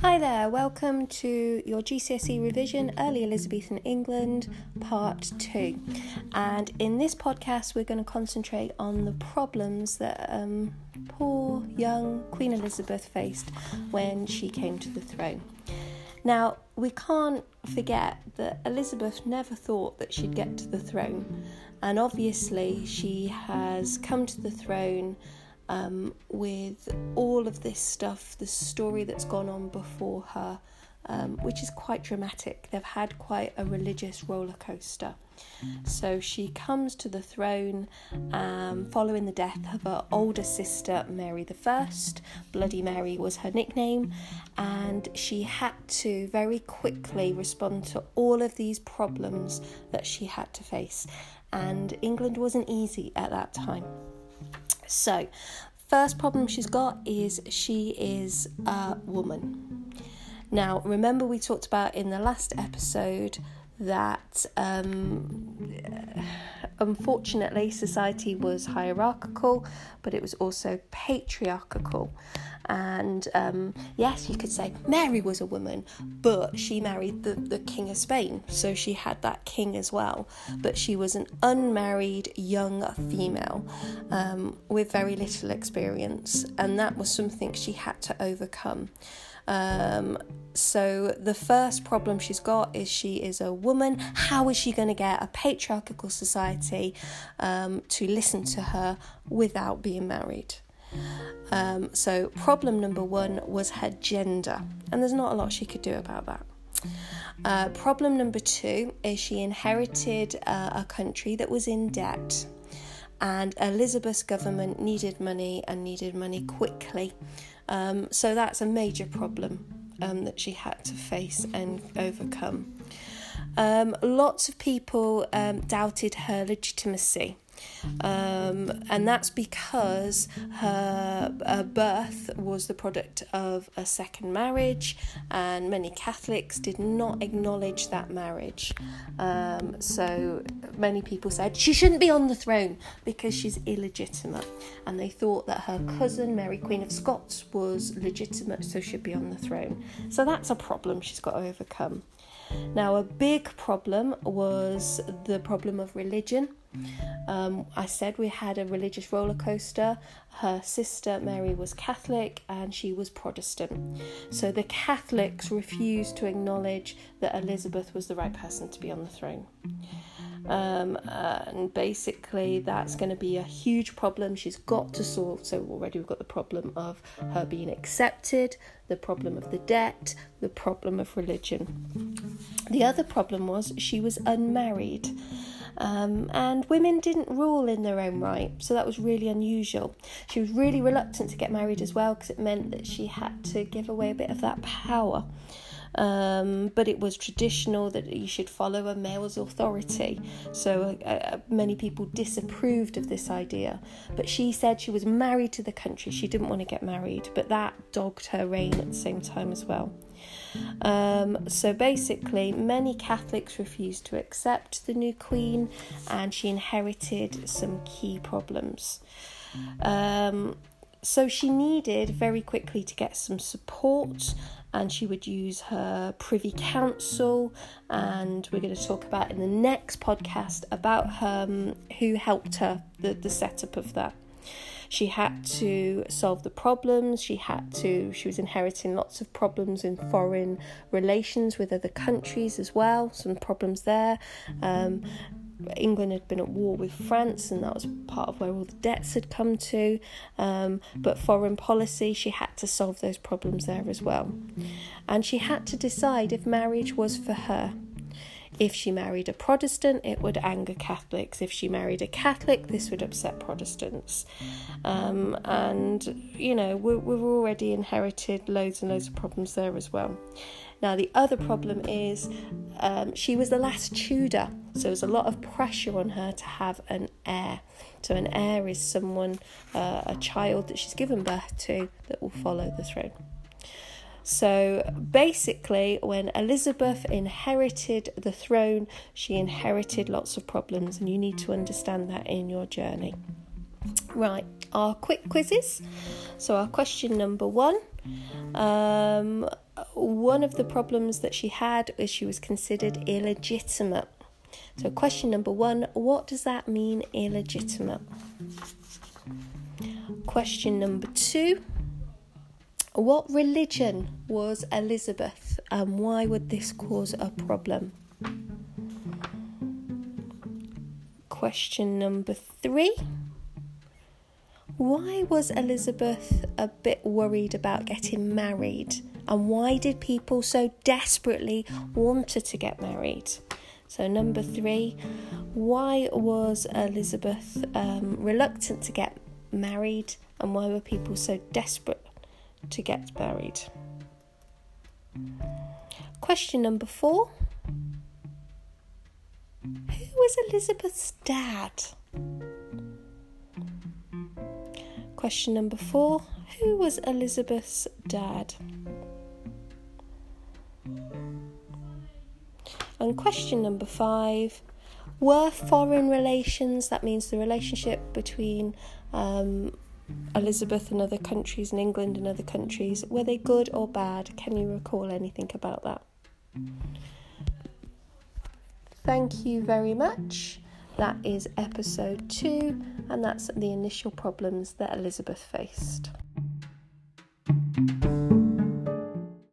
Hi there, welcome to your GCSE revision, Early Elizabethan England, Part 2. And in this podcast, we're going to concentrate on the problems that poor young Queen Elizabeth faced when she came to the throne. Now, we can't forget that Elizabeth never thought that she'd get to the throne. And obviously, she has come to the throne with all of this stuff, the story that's gone on before her, which is quite dramatic. They've had quite a religious roller coaster. So she comes to the throne following the death of her older sister, Mary I. Bloody Mary was her nickname, and she had to very quickly respond to all of these problems that she had to face. And England wasn't easy at that time. So, first problem she's got is she is a woman. Now, remember we talked about in the last episode that unfortunately society was hierarchical, but it was also patriarchal. And yes, you could say Mary was a woman, but she married the King of Spain, so she had that king as well. But she was an unmarried young female with very little experience, and that was something she had to overcome. So the first problem she's got is she is a woman. How is she going to get a patriarchal society to listen to her without being married? So problem number one was her gender, and there's not a lot she could do about that. Problem number two is she inherited a country that was in debt, and Elizabeth's government needed money and needed money quickly. So that's a major problem that she had to face and overcome. Lots of people doubted her legitimacy. And that's because her birth was the product of a second marriage, and many Catholics did not acknowledge that marriage. So many people said she shouldn't be on the throne because she's illegitimate, and they thought that her cousin Mary Queen of Scots was legitimate, so she'd be on the throne. So that's a problem she's got to overcome. Now, a big problem was the problem of religion. I said we had a religious roller coaster. Her sister Mary was Catholic and she was Protestant. So the Catholics refused to acknowledge that Elizabeth was the right person to be on the throne. And basically that's going to be a huge problem she's got to solve. So already we've got the problem of her being accepted, the problem of the debt, the problem of religion. The other problem was she was unmarried. And women didn't rule in their own right, so that was really unusual. She was really reluctant to get married as well, because it meant that she had to give away a bit of that power. But it was traditional that you should follow a male's authority, so many people disapproved of this idea. But she said she was married to the country, she didn't want to get married, but that dogged her reign at the same time as well. So basically many Catholics refused to accept the new queen, and she inherited some key problems. So she needed very quickly to get some support, and she would use her Privy Council, and we're going to talk about in the next podcast about who helped her, the setup of that. She had to solve the problems. She was inheriting lots of problems in foreign relations with other countries as well, some problems there. England had been at war with France, and that was part of where all the debts had come to. But foreign policy, she had to solve those problems there as well. And she had to decide if marriage was for her. If she married a Protestant, it would anger Catholics. If she married a Catholic, this would upset Protestants. And, you know, we've already inherited loads and loads of problems there as well. Now, the other problem is she was the last Tudor, so there's a lot of pressure on her to have an heir. So an heir is someone, a child that she's given birth to that will follow the throne. So basically, when Elizabeth inherited the throne, she inherited lots of problems, and you need to understand that in your journey. Right, our quick quizzes. So our question number one, one of the problems that she had is she was considered illegitimate. So question number 1, what does that mean, illegitimate? Question number 2, what religion was Elizabeth, and why would this cause a problem? Question number 3, why was Elizabeth a bit worried about getting married, and why did people so desperately want her to get married? So number 3, why was Elizabeth reluctant to get married, and why were people so desperate to get married? Question number 4, who was Elizabeth's dad? Question number 4, who was Elizabeth's dad? And question number 5, were foreign relations, that means the relationship between Elizabeth and other countries and England and other countries, were they good or bad? Can you recall anything about that? Thank you very much. That is episode 2, and that's the initial problems that Elizabeth faced.